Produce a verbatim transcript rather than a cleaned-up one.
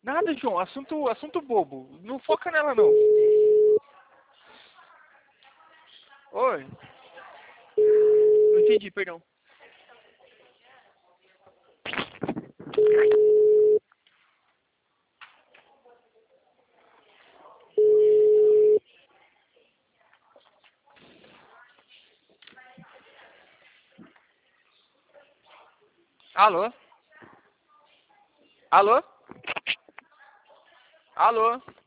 Nada, João. Assunto, assunto bobo. Não foca nela, não. Oi. Não entendi, perdão. Alô? Alô? Alô?